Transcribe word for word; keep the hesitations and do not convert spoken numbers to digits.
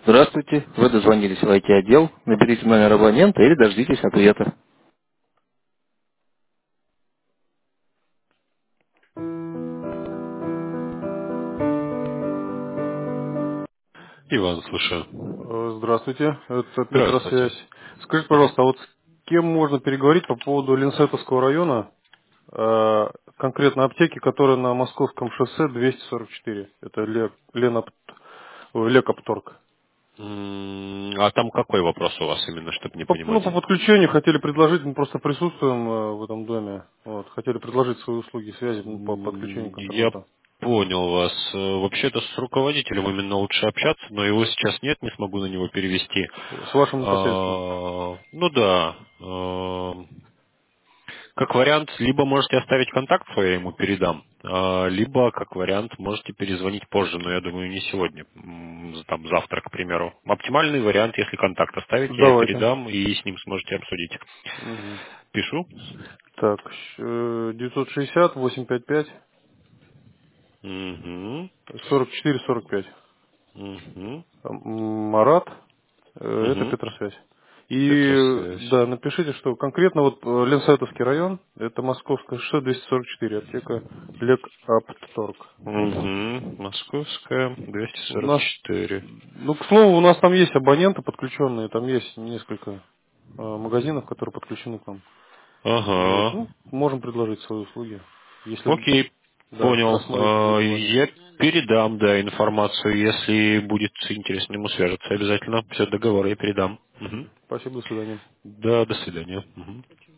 Здравствуйте, вы дозвонились в ай ти-отдел. Наберите номер абонента или дождитесь ответа. Иван, слушаю. Э, Здравствуйте, это Здравствуйте. Петросвязь. Скажите, Мгм. пожалуйста, а вот с кем можно переговорить по поводу Ленсетовского района, э, конкретно аптеки, которая на Московском шоссе двести сорок четыре? Это Ле- Леноп- ой, Лекопторг. М, А там какой вопрос у вас именно, чтобы не По, понимать? ну, по подключению хотели предложить, мы просто присутствуем э, в этом доме, вот, хотели предложить свои услуги связи ну, по подключению М, к Я интернету. понял вас. Э, Вообще-то с руководителем именно лучше общаться, но его сейчас нет, не смогу на него перевести. С вашим непосредственным. А, Ну да. э, Как вариант, либо можете оставить контакт свой, я ему передам, а, либо, как вариант, можете перезвонить позже, но я думаю, не сегодня, м, там завтра, к примеру. Оптимальный вариант, если контакт оставить, я Давайте. передам и с ним сможете обсудить. Мгм. Пишу. Так, э, девятьсот шестьдесят восемьсот пятьдесят пять Угу. сорок четыре сорок пять. Угу. М, Марат, э, это Угу. Петросвязь. И Петросвязь. да, напишите, что конкретно вот э, Ленсайтовский район, это Московское шоссе двести сорок четыре, аптека Лек Апторг. Угу. Московская, У нас, двести сорок четыре. ну, к слову, у нас там есть абоненты подключенные, там есть несколько э, магазинов, которые подключены к нам. Вот, Ага. ну, можем предложить свои услуги, если, Окей, да, понял. рассмотрите А, будет желание. Я передам, да, информацию. Если будет интересно, ему свяжется обязательно. Все, договор я передам. Мгм. Спасибо, до свидания. Да, до свидания. Мгм.